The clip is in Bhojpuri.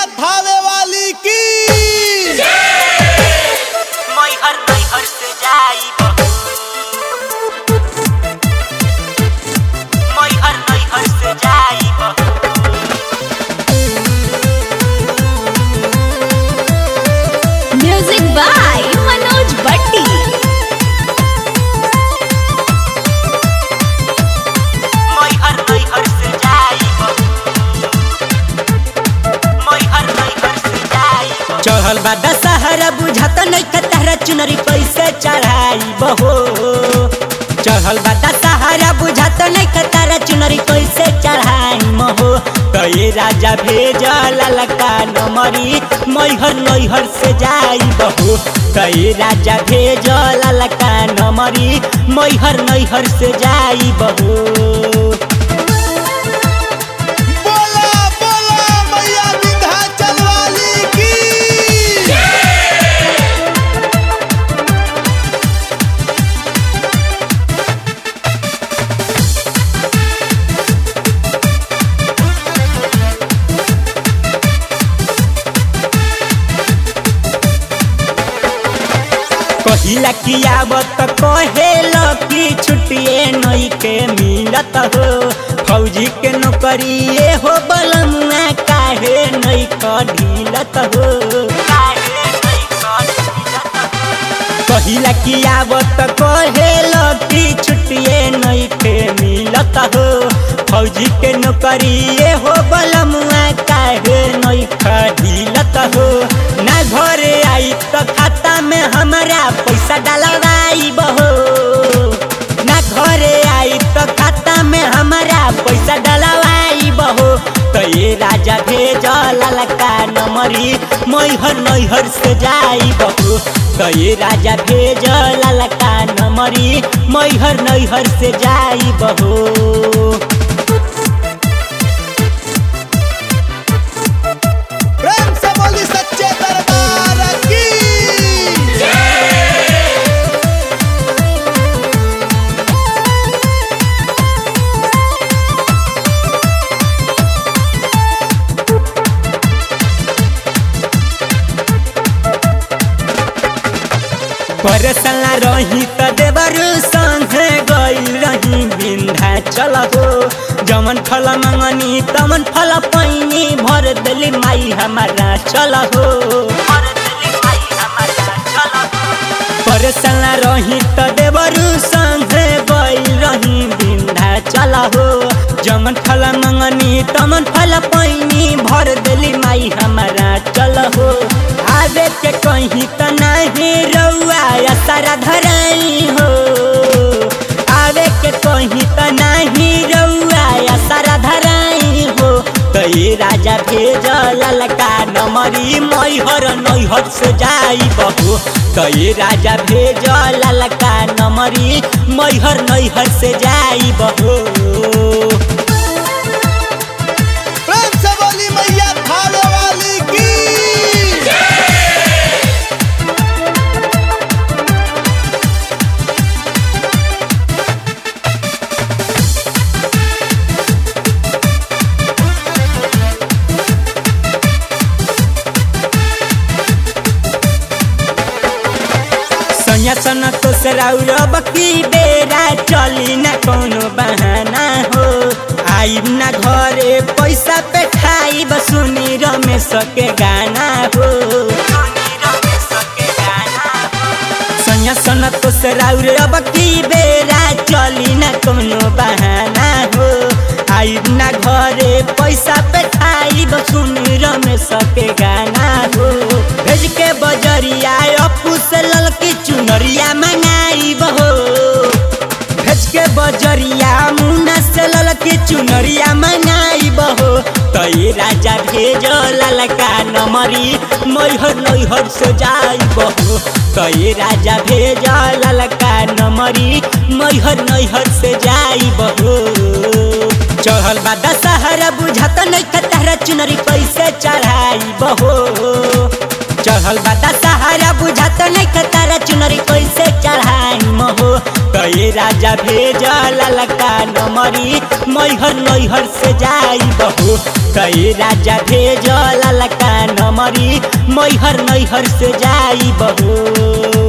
थावे वाली की मैहर मैहर से जाई बहू मैहर मैहर से जाई बहू म्यूजिक बाय मनोज भट्टी। मैहर मैहर से जाई बहू मैहर मैहर से जाई बहू चढ़ल बा दशहरा बुझाता नहीं खतरा चुनरी कैसे चढ़ाई बहो। चढ़ल बा दशहरा बुझाता नहीं खतरा चुनरी कैसे चढ़ाई महो। तो ये राजा भेजल ललका नमरी मैहर नैहर से जाई बहो। तो ये राजा भेजल ललका नमरी मैहर नैहर से जाई बहो। बोला बोला मैया विंध्याचल वाली की कहिला की आवत कहेल की छुट्टिए नई के मिलत हो। फौजी के नौकरिए हो बलमुआ काहे नई ढीलत हो। कहिला की आवत कहेल की छुट्टिए नई के मिलत हो। फौजी के नौकरिए हो बलमुआ काहे नई ढीलत हो। ना घरे आई तो खाता में हमारा पैसा डलवाई बहो। ना घरे आई तो खाता में हमारा पैसा डलवाई बहो। तो ये राजा भेजल ललका नमरी मैहर नैहर से जाई बहो। तो ये राजा भेजल ललका नमरी मैहर नैहर से जाई बहो। प्रेम से बोली सच्चे दरबार की परसला रही त देवर संगे गइल रही विंध्याचल हो। जमन फल मंगनी तमन फल पैनी भर दिली माई हमारा चल हो। परसला रही त देवर संगे गइल रही विंध्याचल हो। जमन फल मंगनी तमन फल पैनी भर दिली माई हमारा चल हो। आवे के कहीं त नहीं रउआ सारा धराई हो। आवे के कहीं त नहीं रउआ सारा धराई हो। तो ये राजा भेजल ललका नमरी मैहर नैहर से जाई बहो। तो ये राजा भेजल ललका नमरी मैहर नैहर से जाई बहो। प्रेम से बोली मैया थावे वाली की सैया सन तो सराउरब की बेरा चली न कोनो बहाना हो। आई न घरे पैसा पे खाई बसुनी रमेश के गाना हो। सैया सन तो सराउरब की बेरा चली न कोनो बहाना हो। आई न घरे पैसा पे खाई बसुनी रमेश के गाना हो। भेज के बजरिया अपू से ललकी चुनरिया मंगाई बहो। भेज के बजरिया मुन्ना से ललकी चुनरिया मंगाई बहो। तो ये राजा भेजल ललका नमरी मैहर नैहर से जाई बहो। तो ये राजा भेजल ललका नमरी मैहर नैहर से जाई बहो। चढ़ल बा दशहरा बुझाता नहीं खतरा चुनरी कैसे चढ़ाई बहो। चढ़ल बा दशहरा बुझाता नहीं खतरा चुनरी कैसे चढ़ाई महो। तो ये राजा भेजल ललका नमरी मैहर नैहर से जाई बहो। तो ये राजा भेजल ललका मैहर नैहर से जाई बहो।